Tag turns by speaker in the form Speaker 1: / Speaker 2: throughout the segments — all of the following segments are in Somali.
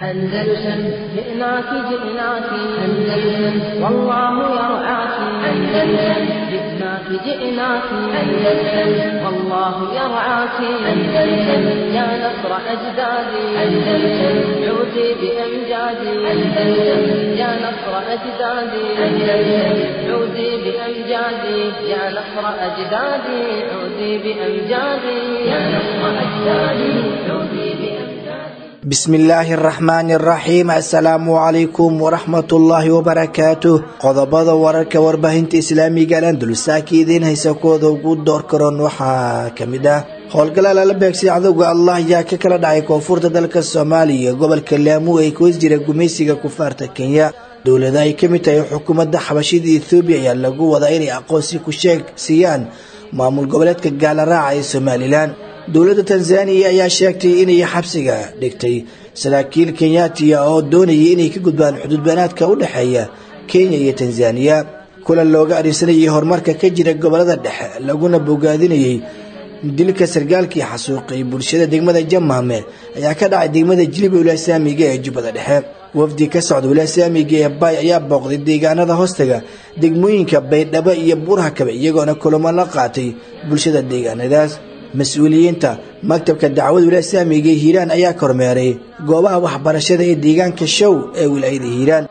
Speaker 1: أندلسن جئناك جئناك أندلسن والله يرعاك أندلسن جئناك جئناك أندلسن والله يرعاك أندلسن يا نصر أجدادي أندلسن عودي بأمجادي أندلسن يا نصر أجدادي أندلسن عودي بأمجادي يا نصر أجدادي عودي بأمجادي يا نصر أجدادي عودي بأمجادي.
Speaker 2: بسم الله الرحمن الرحيم. السلام عليكم ورحمة الله وبركاته. qodobada wararka warbaahinta islaamiga Andalus saakiidin haysa kooda ugu door karoon waxa kamida howlgala la beegsay cadawga Allah yaa ka kala dhacay koonfurta dalka Soomaaliya gobolka Lamu ay ku jira gumeysiga kufaarta Kenya. dawladda ay kamid tahay xukuumadda Xabashida Ethiopia ayaa lagu wadaa inay aqoonsi ku sheegsiyaan maamul goboleedka Gaalaraaca ee Somaliland. dawladda Tanzania ayaa sheegtay inay xabsiga dhigtay saraakiil Kenyaati oo doonayay inay ka gudbaan xuduud banaadka u dhaxeeya Kenya iyo Tanzania. kula looga arisanayay horumarka ka jira gobolada dhexe laguna bogaadinayay dilka sargaalkii xasuuqay bulshada degmada Jamaame ayaa ka dhacay degmada Jilib ee Islaamiga ee Jubbada Dhexe. wafdi ka socda Islaamiga ee Bay ayaa booqday deegaanada hoostaga degmooyinka Baydhabo iyo Buurhakabe iyagoona kulamo la qaatay bulshada deegaanadaas. mas'uuliyiinta maktabka dacwada Islaamiga Hiiraan ayaa kormeeray goobaha waxbarashada ee deegaanka Show ee wilaayada Hiiraan.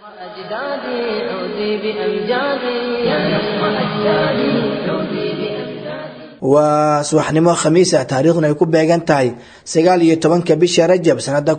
Speaker 2: waa subaxnimo khamiis ah taariikhduna ay ku beegan tahay 19 bisha Rajab sanada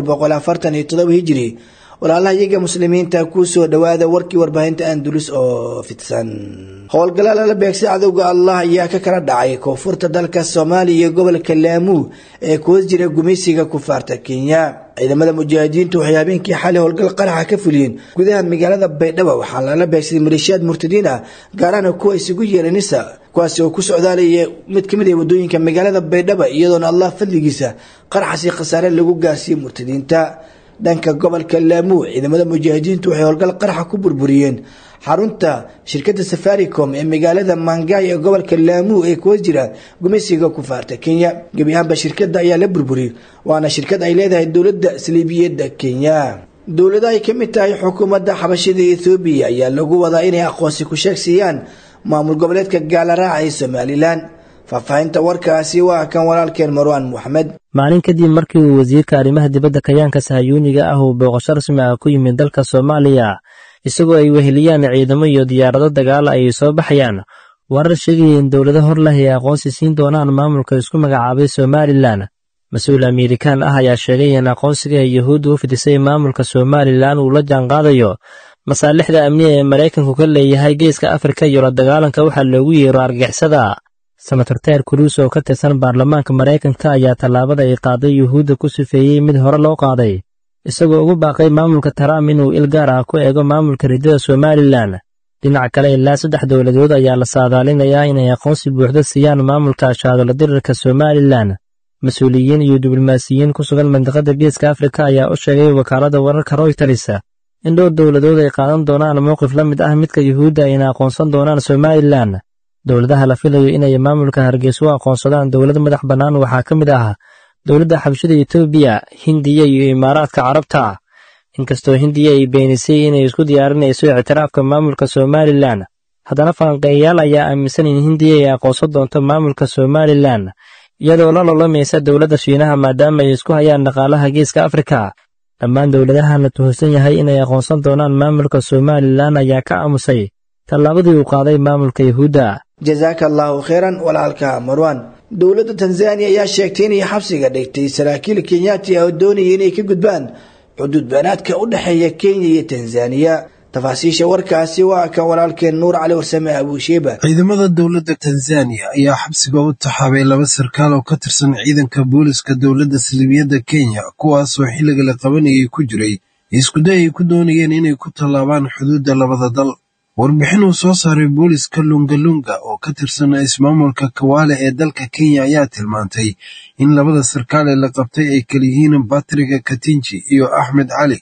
Speaker 2: 1447 Hijri. walaalaha iyaga muslimiinta ku soo dhawaada warkii warbaahinta Andalus oo fidsan. howlgala la beegsay cadawga Allah ayaa ka kala dhacay koonfurta dalka Soomaaliya gobolka Lamu ee ku jira gumeysiga kufaarta Kenya. ciidamada mujaahidiintu waxay habeenkii xalay howlgal qaraxa ka fuliyeen gudaha magaalada Baydhabo waxaa la beegsay maleeshiyaad murtadiin ah gaar ahaan kuwa isugu yeeranaysa kuwaas oo ku socdaalaya mid kamid ah wadooyinka magaalada Baydhabo iyadoona Allah fadligiisa qaraxasi khasaare lagu gaarsiiyay murtadiinta. dhanka gobolka Lamu ciidamada mujaahidiintu waxay howlgal qaraxa ku burburiyeen xarunta shirkadda Safaricom ee magaalada Mangai ee gobolka Lamu ee ku jira gumeysiga kufaarta Kenya. gabi ahaanba shirkadda ayaa la burburiyay waana shirkad ay leedahay dawladda Saliibiyadda Kenya. dawladda ay kamid tahay xukuumadda Xabashida Ethiopia ayaa lagu wadaa inay aqoonsi ku sheegsiyaan maamul goboleedka Gaalaraaca ee Somaliland. faafahinta warkaasi waa kan walaalkeen Marwan Mohamed.
Speaker 3: maalin kadib markii uu wasiirka arrimaha dibadda Kayaanka Sahayuuniga ah uu booqasho rasmi ah ku yimid dalka Soomaaliya isagoo ay weheliyaan ciidamo iyo diyaarado dagaal ay soo baxayaan warar sheegaya in dawlado hor leh ay aqoonsi siin doonaan maamulka isku magacaabay Somaliland. mas-uul Amerikaan ah ayaa sheegay in aqoonsiga Yahuuddu u fidisay maamulka Somaliland uu la jaanqaadayo masaalixda amniga ee Mareykanku ka leeyahay geeska Afrika iyo la dagaalanka waxa loogu yeero argagixisada. Senator Ted Cruz oo ka tirsan baarlamaanka Mareykanka ayaa tallaabada ay qaaday Yahuudda ku sifeeyay mid hore loo qaaday isagoo ugu baaqay maamulka Trump inuu il gaar ah ku eego maamulka ridada Somaliland. dhinaca kale ilaa 3 dawladood ayaa la saadaalinayaa inay aqoonsi buuxda siiyaan maamulka shaadala dirirka Somaliland. mas'uuliyiin iyo diblomaasiyiin ku sugan mandaqada geeska Afrika ayaa u sheegay wakaalada wararka Reuters in dhowr dawladood ay qaadan doonaan mowqif la mid ah midka Yahuudda ay aqoonsan doonaan Somaliland. dawladaha la filayo inay maamulka Hargeysa u aqoonsadaan dawlad madax bannaan waxaa ka mid ah dawladda Xabashida Ethiopia, Hindiya iyo Imaaraadka Carabta. inkastoo Hindiya ay beenisay inay isku diyaarinayso ictiraafka maamulka Somaliland, haddana falanqeeyayaal ayaa aaminsan in Hindiya ay aqoonsan doonto maamulka Somaliland iyadoo la lolamaysa dawladda Shiinaha maadaama ay isku hayaan dhaqaalaha geeska Afrika. dhammaan dawladahan la tuhunsan yahay inay aqoonsan doonaan maamulka Somaliland ayaa ka aamusay tallaabadii uu qaaday maamulka Yahuudda.
Speaker 2: jazakallahu khairan walaalka Marwan. dawladda Tanzania ayaa sheegtay inay xabsiga dhigtay saraakiil Kenyaati oo doonayay inay ka gudbaan xuduud banaadka u dhaxeeya Kenya iyo Tanzania. tafaasiisha warkaasi waa kan walaalkeen Nuur Cali Warsame Abu Shayba.
Speaker 4: ciidamada dawladda Tanzania ayaa xabsiga u taxaabay 2 sarkaal oo ka tirsan ciidanka booliska dawladda Saliibiyadda Kenya kuwaas oo xilliga la qabanayay ku jiray isku day ay ku doonayeen inay ku tallaabaan xuduudda labada dal. warbixin uu soo saaray booliska Lungalunga oo ka tirsan ismaamulka Kwale ee dalka Kenya ayaa tilmaantay in 2 sarkaal ee la qabtay ay kala yihiin Patrick Katinji iyo Ahmed Ali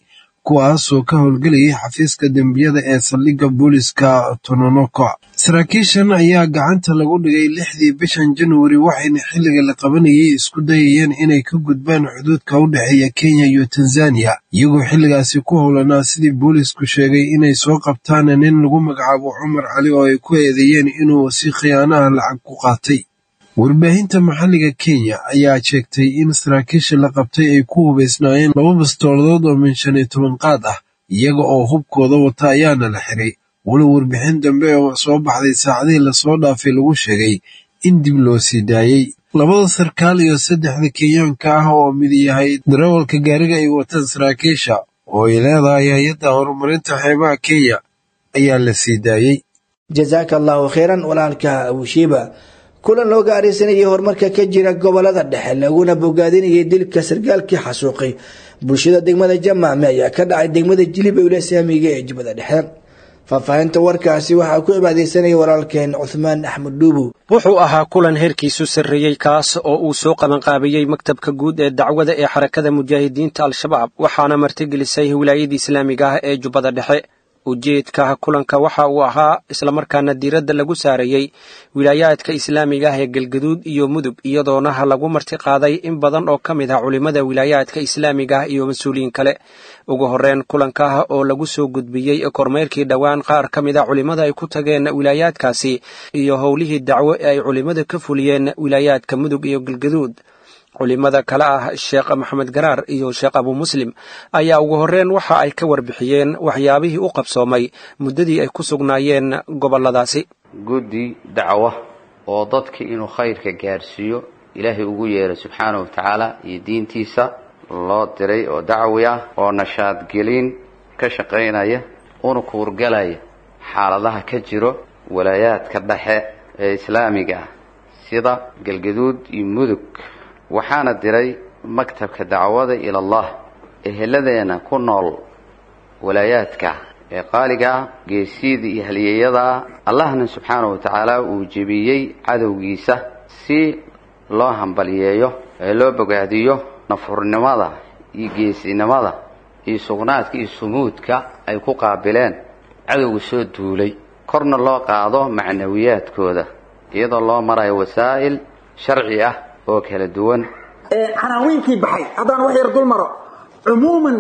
Speaker 4: kuwaasoo ka howlgelayay xafiiska dembiyada ee saldhigga booliska Tononoka. Saraakiishan ayaa gacanta lagu dhigay 6dii bishan January waxayna xilliga la qabanayay isku dayayeen inay ka gudbaan xuduudka u dhexeeya Kenya iyo Tanzania, iyagoo xilligaasi ku howlanaa sidii boolisku sheegay inay soo qabtaan nin lagu magacaabo Cumar Cali oo ay ku eedeeyeen inuu si khiyaanaha lacag ku qaatay. Warbaahinta maxalliga Kenya ayaa sheegtay in saraakiisha la qabtay ay ku hubaysnaayeen 2 bastooladood oo min 15 qaad ah, iyaga oo hubkooda wata ayaana la xiray. walow warbixin dambe oo soo baxday saacadihii lasoo dhaafay lagu sheegay in dib loo sii daayey. 2 sarkaal iyo 3 Kenyaanka ah oo mid yahay darawalka gaariga ay wataan saraakiisha oo ay leedahay hay'adda horumarinta xeebaha Kenya ayaa la sii daayey.
Speaker 2: Jazakallahu khairan walaalka Abushiba. kulan loo gaaraysanayay horumarka ka jira gobolada dhexe laguna bogaadinayay dilka sargaalkii xasuuqay bulshada degmada Jamaame ayaa ka dhacay degmada Jilib ee Islaamiga ee Jubbada Dhexe. Faafahinta warkaasi waxaa ku ibaadeysanay walaalkeen Uthman Ahmed Dubu.
Speaker 5: wuxuu ahaa kulan heerkiisu sarreeyay kaas oo uu soo qaban qaabiyay maktabka guud ee dacwada ee xarakada mujaahidiinta al-shabaab waxaana martigelisay wilaayada Islaamiga ah ee Jubbada Dhexe. ujeedka kulanka waxa uu ahaa isla markaana diiradda lagu saarayay wilaayaadka Islaamiga ah ee Galgaduud iyo Mudug iyadoona lagu marti qaaday in badan oo kamid ah culimada wilaayaadka Islaamiga ah iyo mas'uuliyiin kale. ugu horreyn kulanka oo lagu soo gudbiyay kormeerkii dhawaan qaar kamid ah culimada ay ku tageen wilaayaadkaasi iyo howlihii dacwo ee ay culimada ka fuliyeen wilaayaadka Mudug iyo Galgaduud. culimada kale ah Sheekh Maxamed Garaar iyo Sheekh Abu Muslim ayaa ugu horreyn waxa ay ka warbixiyeen waxyaabihii u qabsoomay muddadii ay ku sugnaayeen goboladaasi.
Speaker 6: guddi dacwo oo dadka inuu khayrka gaarsiiyo Ilaahay ugu yeero subxaanahu wa ta'ala iyo diintiisa loo diray oo dacwi ah oo nashaad gelin ka shaqeynaya una kuurgalaya xaaladaha ka jiro walaayaadka dhexe ee Islaamiga sida Galgaduud iyo Mudug. waxaana diray maktabka dacwada ila Allah eheladeena ku nool walaayaadka ee qaaliga geesiida iyo halyeeyada Allahna subxaanahu wa ta'ala uu jabiyay cadowgiisa si loo hambaliyeeyo ee loo bogaadiyo nafurnimada iyo geesinimada iyo sugnaadka iyo sumuudka ay ku qaabileen cadowga soo duulay korna loo qaado macnawiyaadkooda iyadoo loo marayo wasaa'il sharci ah oo kala duwan.
Speaker 7: عناوينكي بحي هذا وحي يردول مرة عموما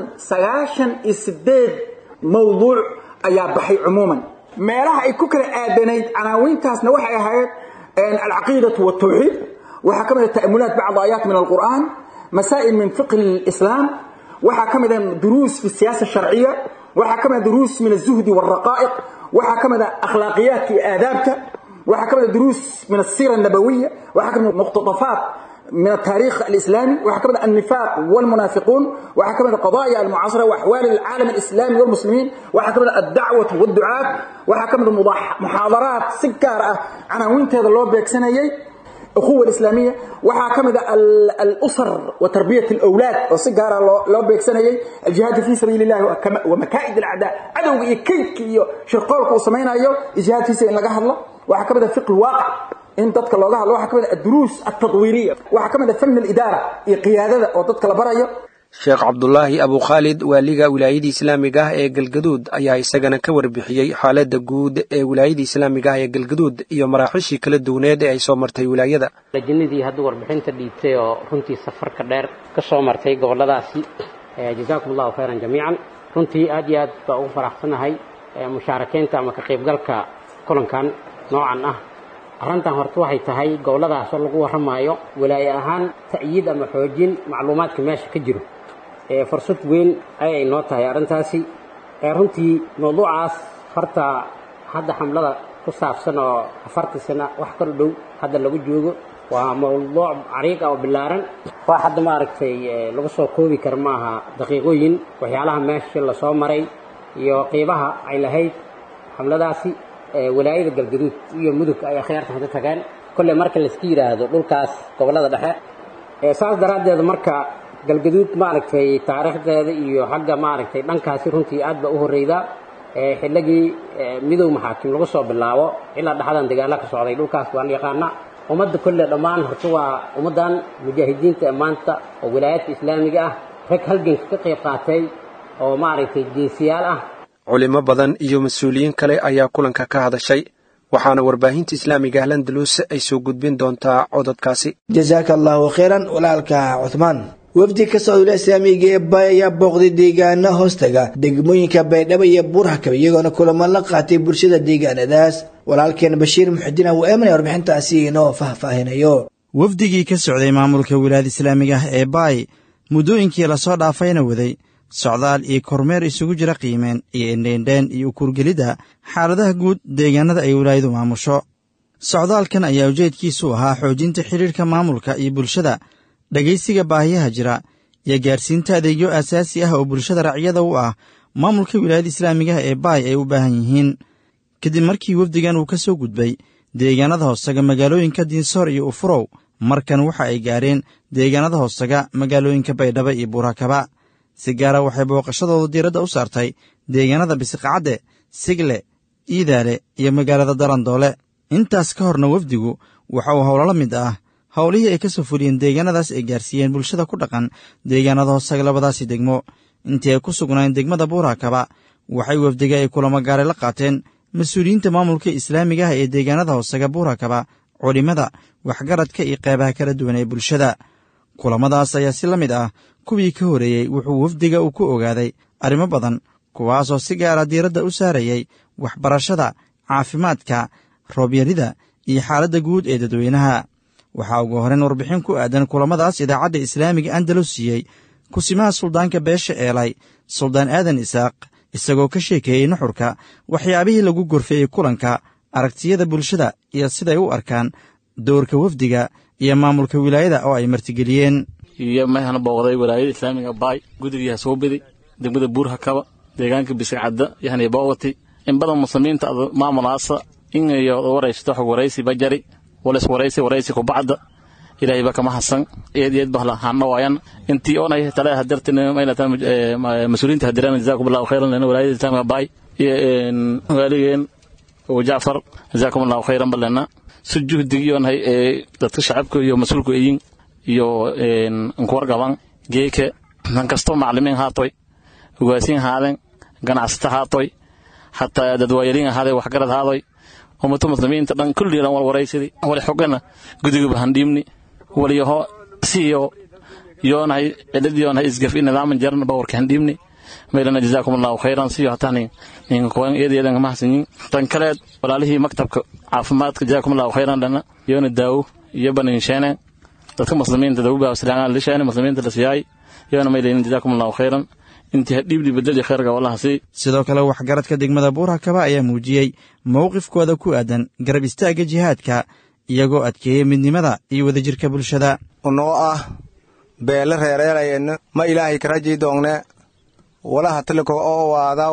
Speaker 7: 98 موضوع أيا بحي عموما ما راح يكون آدنيت عناوين تاسنا وحي هاي العقيدة والتوحيد وحكمت التأملات بعض آيات من القرآن مسائل من فقه الإسلام وحكمت دروس في السياسة الشرعية وحكمت دروس من الزهد والرقائق وحكمت أخلاقيات في آدابته وحكمت دروس من السيرة النبوية وحكمت مقتطفات من التاريخ الإسلامي وحكمنا النفاق والمنافقون وحكمنا القضايا المعاصرة وأحوال العالم الإسلامي والمسلمين وحكمنا الدعوة والدعاء وحكمنا محاضرات سكارة عناوين هذا اللوب بيكسنايي أخوة الإسلامية وحكمنا الأسر وتربية الأولاد وسكارة اللوب بيكسنايي الجهاد في سبيل الله ومكائد الأعداء عدو كيك شرقوك وسمينا أيو الجهاد في سبيل الله وحكمنا فقه الواقع إن تدك الله الله حكمنا الدروس التطويرية وحكمنا فن الإدارة قيادة وتدك البرايا.
Speaker 5: Sheekh Abdullahi Abu Khalid waliga wilaayada Islaamiga ah ee Galgaduud ayaa isagana ka warbixiyay xaaladda guud ee wilaayada Islaamiga ah ee Galgaduud iyo maraaxishii kala duwaneed ee ay soo martay wilaayada.
Speaker 8: lajinadii hadda warbixinta dhiibtay oo runtii safarka dheer ka soo martay goboladaasi jazaakumullahu khairan jamiican runtii aad iyo aad baa ugu faraxsanahay mushaarakeynta ama ka qaybgalka kulankan noocan ah. arrintan horta waxay tahay goboladaas oo lagu waramayo walaayo ahaan ta'yiid ama xoojin macluumaadka meesha ka jiro fursad weyn ay noo tahay arrintaasi runtii mowduucaas horta hadda xamlada ku saabsan oo 40 sano wax kala dhow hadda lagu joogo waa mowduuc cariiq oo bilaaran wax hadda ma aragtay lagu soo koobi kar maaha daqiiqooyin waxyaalaha meesha la soo maray iyo qiibaha ay lahayd xamladaasi walaayada Galgaduud iyo Mudug ay khayarta hadda tagaan kulli marka la iska yiraahdo dhulkaas gobolada dhexe saas daraadeed marka Galgaduud ma aragtay taariikhdeeda iyo xagga ma aragtay dhankaasi runtii aad ba u horeyda xilligii midow maxaakim lagu soo bilaabo ilaa dhaxdan dagaal ka socday dhulkaas waan yaqaana ummadda kulli dhamaan horta waa ummadan mujaahidiinta maanta oo wilaayada Islaamiga ah rag halgan ka qayb qaatay oo maaragtay geesiyaal ah.
Speaker 5: culimo badan iyo mas-uuliyiin kale ayaa kulanka ka hadashay waxaana warbaahinta islaamiga Al-Andalus ay soo gudbin doontaa codadkaasi.
Speaker 2: jazaaka allahu khayran walaalka Uthman. wafdi ka socda islaamiga ee Bay ayaa booqday deegaano hoostaga degmooyinka Baydhabo iyo Buurhakaba iyagoona kulamo la qaatay bulshada deegaanadaas. walaalkeen Bashiir Muxudiin oo eemanay warbixintaasi inoo faahfaahinayo.
Speaker 9: wafdigii ka socday maamulka wilaayada islaamiga ee Bay muddooyinkii la soo dhaafayna waday socdaal iyo kormeer isugu jira qiimeen iyo indheendheen iyo kurgelidda xaaladaha guud deegaanada ay wilaayadu maamusho. socdaalkan ayaa ujeedkiisu ahaa xoojinta xidhiirka maamulka iyo bulshada, dhegaysiga baahiyaha jira iyo gaarsiinta adeegyo aasaasi ah oo bulshada racyada u ah maamulka wilaayada islaamiga ee Bay ay u baahan yihiin. kadib markii wafdigan uu ka soo gudbay deegaanada hoostaga magaalooyinka Diinsoor iyo Ufurow, markan waxa ay gaareen deegaanada hoostaga magaalooyinka Baydhabo iyo Buurhakaba. si gaara waxay booqashadooda diiradda u saartay deegaanada Bisiqacadde, Sigle, Iidaale iyo magaalada Darandoole. intaas ka horna wafdigu waxa uu howlo la mid ah howlihii ay ka soo fuliyeen deegaanadaas ay gaarsiiyeen bulshada ku dhaqan deegaanada hoostaga labadaasi degmo. intii ay ku sugnaayeen degmada Buurhakaba waxay wafdiga ay kulamo gaare la qaateen mas-uuliyiinta maamulka islaamiga ah ee deegaanada hoostaga Buurhakaba, culimada, waxgaradka iyo qeybaha kala duwan ee bulshada. kulamadaas ayaa si la mid ah kuwii ka horeeyey wuxuu wafdiga uu ku ogaaday arrimo badan kuwaasoo si gaara diiradda u saarayay waxbarashada, caafimaadka, roobyarida iyo xaaladda guud ee dadweynaha. waxaa ugu horrayn warbixin ku aadan kulamadaas idaacadda islaamiga Andalus siiyey kusimaha suldaanka beesha Eelay, suldaan aadan Isaaq, isagoo ka sheekeeyey nuxurka waxyaabihii lagu gorfeeyey kulanka, aragtiyada bulshada iyo siday u arkaan doorka wafdiga iyo maamulka wilaayada oo ay martigeliyeen.
Speaker 10: iyo mahana booqday wilaayada islaamiga Bay gudiga soo biday degmada Buurhakaba deegaanka Bisiqacadda yani boowati in badan muslimiinta maamulaasa in iyo waraysto xog waraysi bajari wala waraysi ku bacda ilaahay ba kama hasan eedeed bahla hana waayan intii oo ay talaa hadartina maylata mas'uuliyiinta hadirana jazaakumullahu khayran lana wilaayada islaamiga Bay waaligen oo Jaafar jazaakumullahu khayran balana sujuudiyoon hay dadka shacabka iyo mas'uulku iyo ankuwar gaban geeke man kasto macallimiin haatoy ugaasiin haadan ganacsata haatoy hatta dadwayliin haaday wax garad haaday ummatu muslimiinta dhan kulli ran waraysidii wali xogana gudiga bahandimni waliyo siyo yoonay edadiyoonay isgaf in nidaam jarna bawarka handimni meelana jazaakumullahu khayran siyo hatani in kuwan eedeedan ma hasanin tan kale walaalihii maktabka caafimaadka jazaakumullahu khayran lana yoona daawo iyo baninshana dadka muslimiinta dawba islaamka lishaana muslimiinta la siiyay yoona meelana jazaakumullahu khayran intii hadibdi bedel khayrga wallahi.
Speaker 9: sidoo kale waxgaradka degmada Buurhakaba ayaa muujiyey mowqifkooda ku aadan garab istaagga jihaadka iyagoo adkeeyay midnimada iyo wadajirka bulshada.
Speaker 11: unoo ah beela reereelayna ma ilaahay ka rajay doonne walaha talako oo waadaw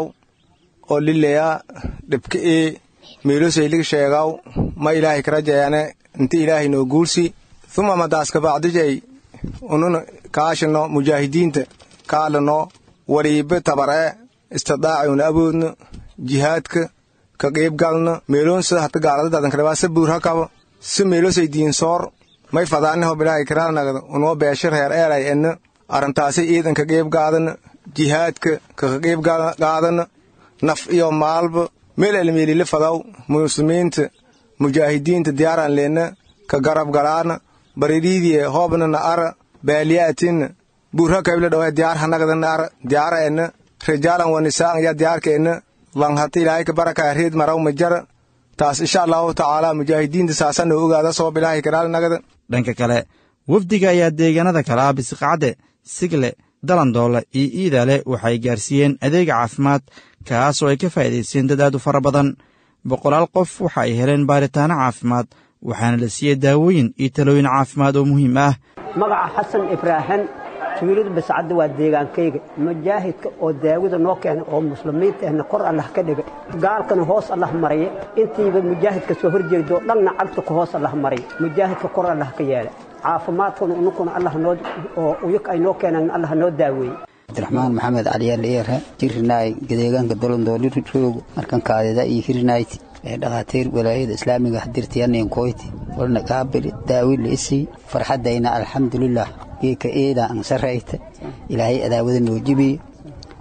Speaker 11: oo lileya dhibka meelosay lig sheegaw ma ilaahay ka rajayane intii ilaahay noo guulsi thumma madaaska bacdijay unun kaashino mujaahidiinta kaalano wariibe tabare istidaaciuna awoodna jihaadka ka qeybgalna meeloonsa hata gaalada dadan kalebaasa Buurhakaba si meelosay Diinsoor may fadaanaho bilaahay karaanagada unoo beesha reer Eelay enna arrintaasi ciidanka qeybgaadana jihaadka ka qeybgaadana naf iyo maalba meel elmeelile fadaw muslimiinta mujaahidiinta diyaaran leena ka garab galaana bariidii hoobna na ara baaliyaatin Buurhakaba la dhawaay diyaar hanagada na ara diyaarayna rijaalan wa nisaan ya diyaarkeena lan hati ilaahay ka baraka reed maraw majara taas insha Allah taala mujaahidiinta saasan oo ogaada soo bilaahay karaal nagada.
Speaker 9: dhanka kale wafdiga ayaa deegaanada kala Bisiqacadde, Sigle, Darandoole iyo Iidaale waxay gaarsiiyeen adeeg caafimaad kaas oo ay ka faa'iideysteen dad aad u fara badan. boqolaal qof waxa ay heleen baaritaano caafimaad waxaana la siiyey daawooyin iyo talooyin caafimaad oo muhiim ah.
Speaker 12: magaca Xasan Ibraahin tuulada Bisiqacadde waa deegaankayga mujaahidka oo daawada noo keenay oo muslimiinta kor Allah ka dhigay gaalkana hoos Allah mariye intiiba mujaahidka soo horjeedo dhanna cagta ku hoos Allah mariye mujaahidka kor Allah ka yeelay caafimaadkuna unukuna Allah noo oo uyuk ay noo keenan Allah noo daaweeyay.
Speaker 13: Abdurrahmaan Maxamed Ali Leeyahay jirnay deegaanka Darandoole roog markan kaadida iyo hirnayd dhaqaatiir wilaayada islaamiga hadirtiyeen kooyti walna qaabili daawil isi farxadayna alxamdulillah geeka eeda aan sarayta ilaahay adaawada noo jibi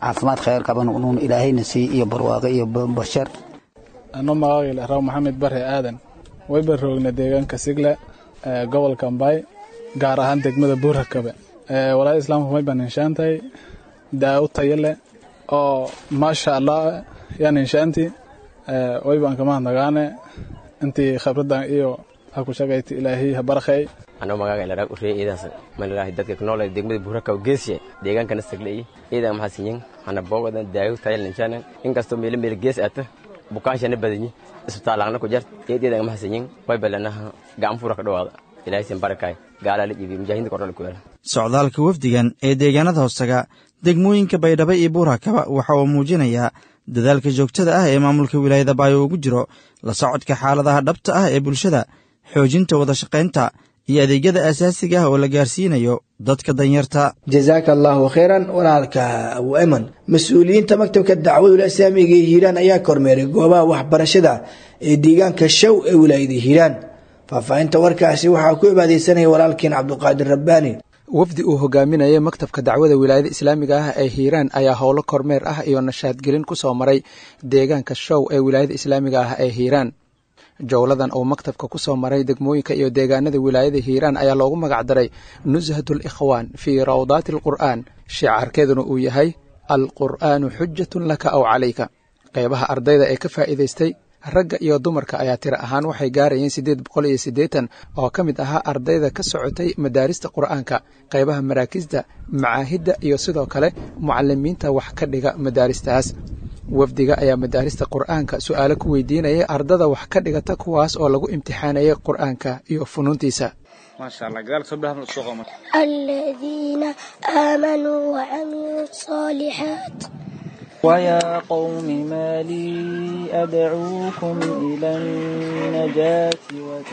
Speaker 13: caafimaad khayr qaban unuun ilaahayna sii iyo barwaaqo iyo bashar
Speaker 14: ano magacayga raw maxamed bare aadan wayba roogna deegaanka Sigle gobolka Mbay gaar ahaan degmada Buurhakabe walaal islaamku may banaanshantay daawo tayo leh oo maasha Allah yani inshaanti wayban kama nagaane intii khibradan iyo ha ku shaqayti ilaahay ha barakay
Speaker 15: ano magacayga raw reeyidaas malaha dadka ku nool degmada Buurhakabe geesiye deegaanka Sigle ida maxaasiyin ana boogadan daawo tayo leh inshaana inkastoo meel gees aata bukaanshana badani isbitaalana ku jart eedeeda ma hasanin way balanaha gacan fura ka dhawaada ilaahay sin barakay gaalaal jibi mujaahidiin korol ku yar
Speaker 9: socdaalka wafdigan ee deegaanada hoostaga degmooyinka Baydhabo iyo Buurhakaba waxa uu muujinayaa dadaalka joogtada ah ee maamulka wilaayada Baayo ugu jiro la socodka xaaladaha dhabta ah ee bulshada xoojinta wada shaqaynta iyo adeegyada asaasiga ah oo la gaarsiinayo dadka danyarta.
Speaker 2: Jazakallahu khairan walaalka Abu Ayman. Mas'uuliyiinta maktabka dacwada Islaamiga ee Hiiraan ayaa kormeeray goobaha waxbarashada ee deegaanka Shaw ee wilaayada Hiiraan. Faafahinta warkaasi waxaa ku ibaadeysanaya walaalkeen Cabduqaadir Rabbaani.
Speaker 16: wafdi uu hogaaminayay maktabka dacwada wilaayada islaamiga ah ee Hiiraan ayaa howlo kormeer ah iyo nashaad gelin ku soo maray deegaanka Shaw ee wilaayada islaamiga ah ee Hiiraan. jawladan oo maktabka ku soo maray degmooyinka iyo deegaanada wilaayada Hiiraan ayaa loogu magac daray Nuzhatul Ikhwan fi Rawdatil Qur'an shicaarkeeduna uu yahay Al-Qur'aanu xujjatun laka aw calayka. qaybaha ardayda ee ka faa'iidaystay ragga iyo dumarka ayaa tiro ahaan waxay gaarayeen 880 oo ka mid ahaa ardayda ka socotay madaarista qur'aanka qaybaha maraakisda macaahidda iyo sidoo kale mucallimiinta wax ka dhiga madaaristaas. wafdiga ayaa madaarista qur'aanka su'aalo ku weydiinayay ardada wax ka dhigata kuwaas oo lagu imtixaanayay qur'aanka iyo funuuntiisa.
Speaker 17: ما شاء الله قال صبح من السوق
Speaker 18: الذين آمنوا وعملوا الصالحات.
Speaker 19: ويا قوم ما لي أدعوكم إلى النجاة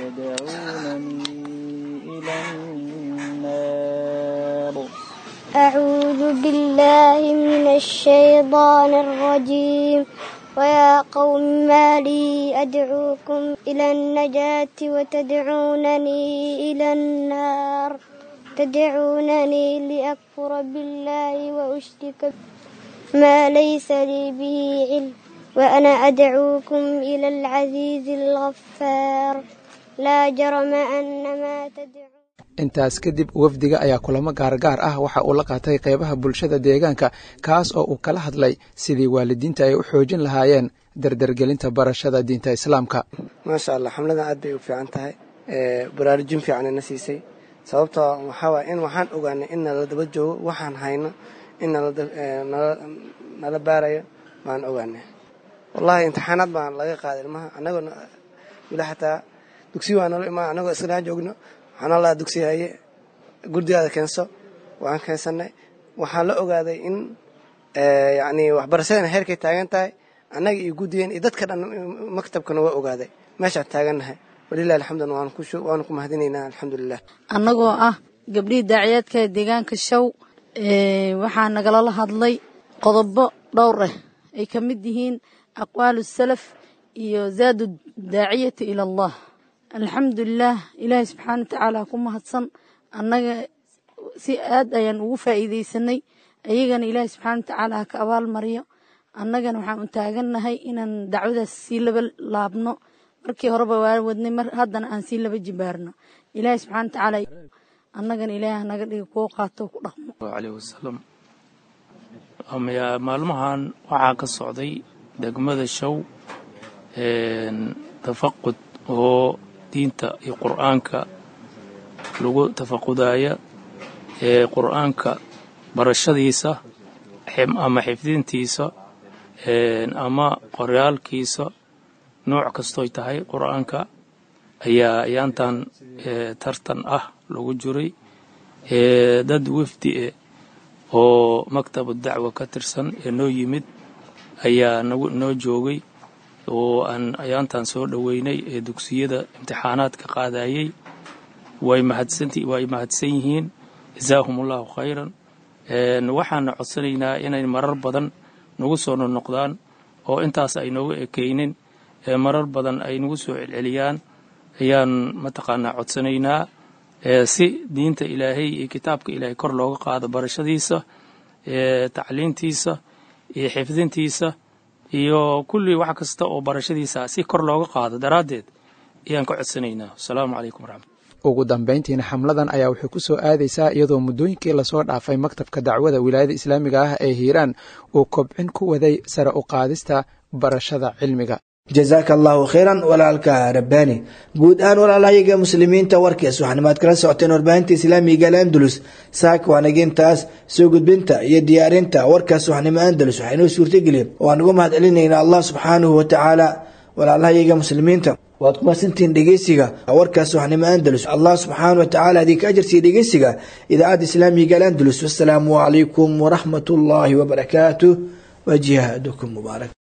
Speaker 19: وتدعونني إلى النار.
Speaker 18: أعوذ بالله من الشيطان الرجيم. ويا قوم ما لي أدعوكم إلى النجاة وتدعونني إلى النار. تدعونني لأكفر بالله وأشرك ما ليس لي به علم وأنا أدعوكم إلى العزيز الغفار لا جرم أن ما تدعون.
Speaker 16: intaas kadib wafdiga ayaa kulamo gaargaar ah waxa uu la qaatay qaybaha bulshada deegaanka kaas oo uu kala hadlay sidii waalidiinta ay u xoojin lahaayeen dardargelinta barashada diinta islaamka.
Speaker 20: maasha Allah xamladan aad bay u fiican tahay baraarujin fiican na siisay sababtoo waxa in waxaan ogaanay in la daba joogo waxaan hayno in nala baarayo baan ogaanay. wallahi imtixaanaad baan laga qaaday ilmaha anagoo wila xataa dugsi waan anagoo isla joogno waxaan la dugsiyahay gurdigaada keenso waan keensanay waxaan la ogaaday in yani waxbarashada heerkay taagan tahay anaga iyo gudiyeen iyo dadka dhan maktabkana waa ogaaday meesha taaganahay walillahi alxamdu waan ku mahadinaynaa alxamdulillah.
Speaker 21: anagoo ah gabdhii daaciyaadka deegaanka Shaw waxaa nagala hadlay qodobo dhowr ah ay ka mid yihiin aqwaalu salaf iyo zaadu daaciyati ila Allah. alxamdulillah ilaahay subxaana watacaala ku mahadsan annaga si aad ayaan ugu faa'iidaysanay ayagana ilaahay subxaana watacaala ka abaal mariyo annagana waxaan u taagannahay inaan dacwadaas sii laba laabno markii horeba waa wadnay mar haddana aan sii laba jibaarno ilaahay subxaana watacaala annagana ilaahay naga dhigo kuwo qaato ku dhaqmo
Speaker 22: alayhi wasallam. maalmahan waxaa ka socday degmada Shaw tafaqud oo diinta iyo qur'aanka lagu tafaqudaya qur'aanka barashadiisa ama xifdintiisa ama qoryaalkiisa nooc kasto tahay qur'aanka ayaa ayaantan tartan ah lagu jiray dad wafdi oo maktabad dacwa ka tirsan ee noo yimid ayaa noo joogay oo aan ayaantan soo dhaweynay ee dugsiyada imtixaanaadka qaadayay way mahadsan yihiin jazaahumullahu khayran. waxaan codsanaynaa inay marar badan nagu soo noqdaan oo intaas ay nooga ekeynin marar badan ay nagu soo celceliyaan ayaan mataqaanaa codsanaynaa si diinta ilaahay iyo kitaabka ilaahay kor looga qaado barashadiisa tacliintiisa iyo xifdintiisa iyo kulli wax kasta oo barashadiisa si kor looga qaado daraaddeed ayaan ka codsanaynaa. Asalaamu calaykum waraxmat.
Speaker 16: ugu dambayntiina xamladan ayaa waxay ku soo aadaysaa iyadoo muddooyinkii lasoo dhaafay maktabka dacwada wilaayada islaamiga ah ee hiiraan uu kobcin ku waday sare u qaadista barashada cilmiga.
Speaker 2: jazaaka allahu khayran walaalka rabbaani. guud ahaan walaalahayaga muslimiinta warkaas waxaanimaad kala socoteen warbaahinta islaamiga al-andalus saaka waanagintaas soo gudbinta iyo diyaarinta warkaas waxnimo andalus waxaynoo suurtageliyeen waan ugu mahad celinaynaa allah subxaanahu watacaala. walaalahayaga muslimiinta waad ku mahadsantihiin dhegeysiga warkaas waxnimo andalus. allah subxaanahu watacaala idinka ajarsiiya dhegeysiga idaacadda islaamiga al-andalus. wassalaamu calaykum waraxmatullaahi wabarakaatuh wa jihaadukum mubaarak.